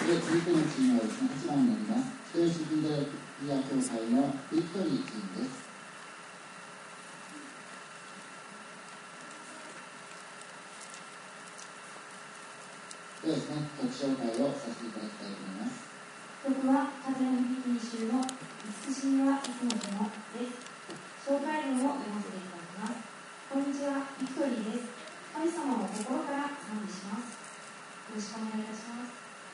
で、続いてのチームはですね、8番になります。人吉近代医療協会のビクトリーチームです。ではですね、曲紹介をさせていただきたいと思います。 曲は風の響きに集の慈しみはいつもでもです。紹介文を読ませていただきます。こんにちは、ビクトリーです。神様を心から賛美します。よろしくお願いいたします。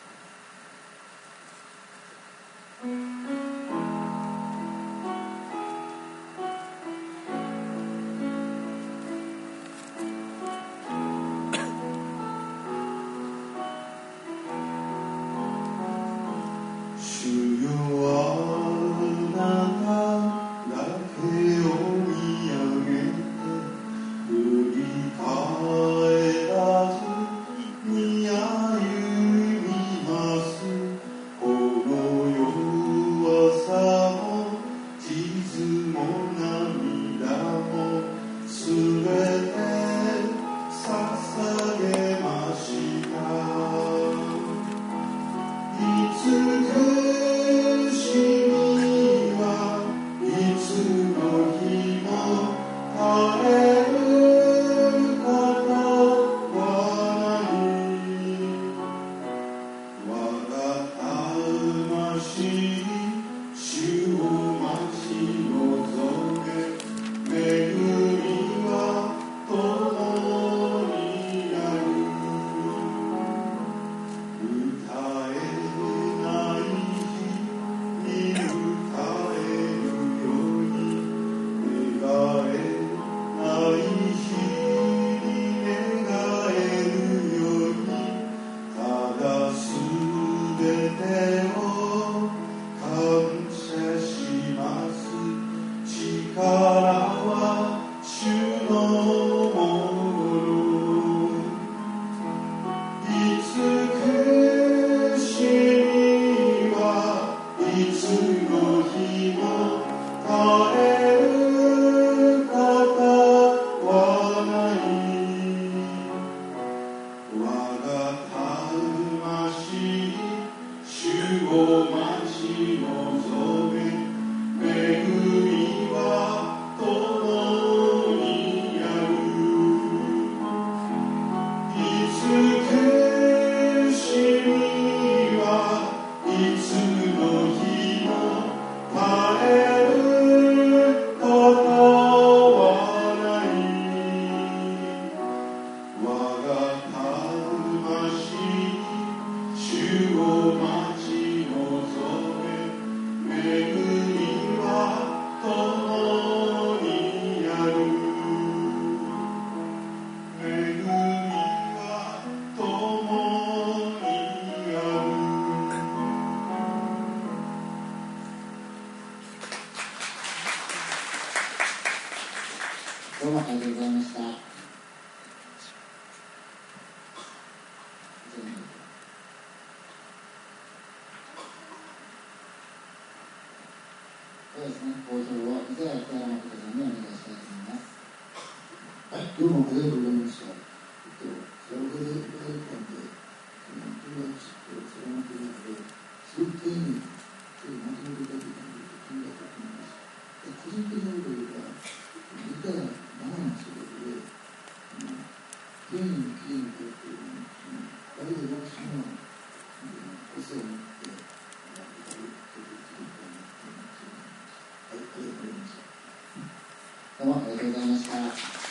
どうもありがとうございました。そうですね、講評を伊沢北山誠さんにお願いしたいと思います。 はい、どうもありがとうございました。それでいただいたんで、友達とそれまでなので、すごく丁寧にまとめていただいたので、考えたと思います。個人的なことを言うか、ギター生の仕事で、丁寧にきれいにこうやって、誰で私の個性を持って、 どうもありがとうございました。